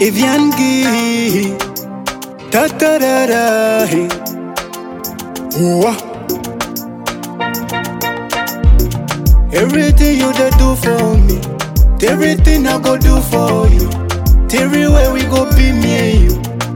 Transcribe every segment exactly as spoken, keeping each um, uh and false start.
Eviangi Tatararahi Wah. Everything you da do for me, everything I go do for you. Everywhere we go be me and you.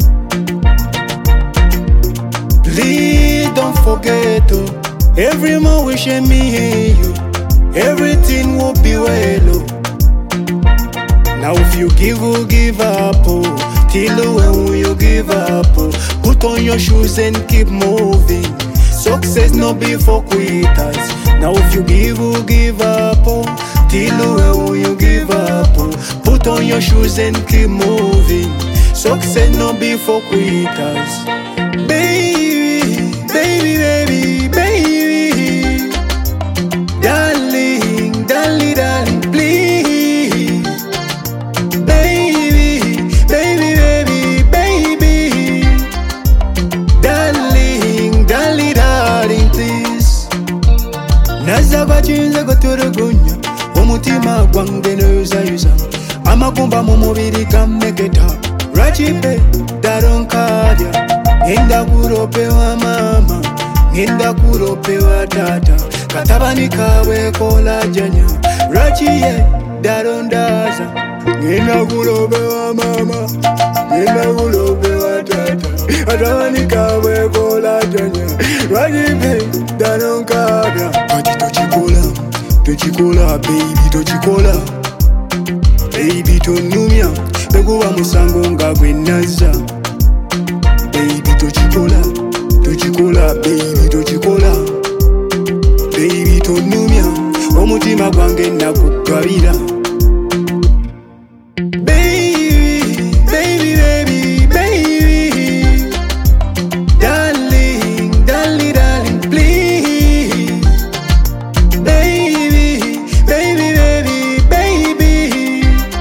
Please don't forget oh, every more wishing me and you. Everything will be well oh. Now if you give or give up oh, till when you give up oh, put on your shoes and keep moving. Success no be for quitters. Now if you give or give up oh, till when you give up oh, put on your shoes and keep moving. Success no be for quitters. Baby, baby, baby, baby, darling, darling, darling, please. Baby, baby, baby, baby, darling, darling, darling, please. Nazaba chinza goturugunya, omutima gwange noza yuza. Amakumba mu mubiri kameketa, rachipe daronkadya. Ngenda kuropewa mama, ngenda kuropewa tata. Katabani kawe kola janya, rachiye darondaza. Ngenda kuropewa mama, ngenda kuropewa tata. Katabani kawe kola janya, rachiye daronkadya. Kati tochikola, tochikola baby tochikola. Baby tonumya, bekuwa musango nga gwenaza. Baby tochikola, tochikola, baby tochikola. Baby tonumya, omutima gwange nakugabira. Baby, baby, baby, baby, darling, darling, darling, please. Baby, baby, baby, baby,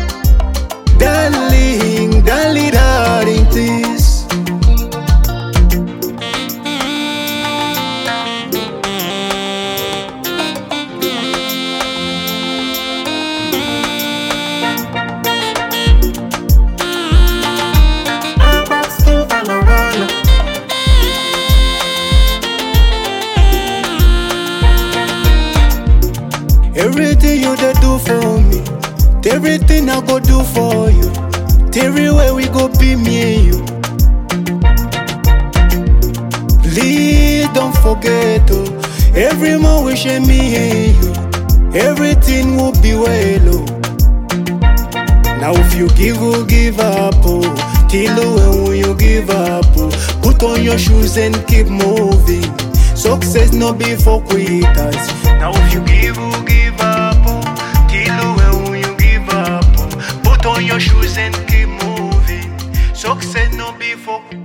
darling, darling, darling, please. Everything you da do for me, everything I go do for you. Everywhere we go be me and you. Please don't forget oh, every more wishing me and you. Everything will be well oh. Now if you give or give up oh, till when you give up oh, put on your shoes and keep moving. Success no be for quitters. Now if you give or give up oh, till when you give up oh, put on your shoes and keep moving. Success no be for